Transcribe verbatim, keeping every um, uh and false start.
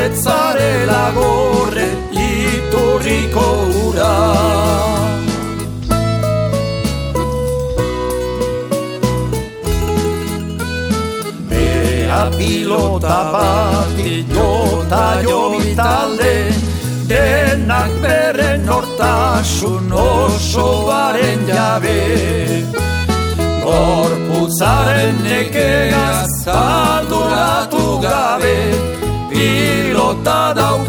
Zarela gorre iturriko ura. Bea pilota bat jota jo bitalde, denak beren nortasun osoaren jabe. Gorputzaren nekegaz arduratu gabe, pilota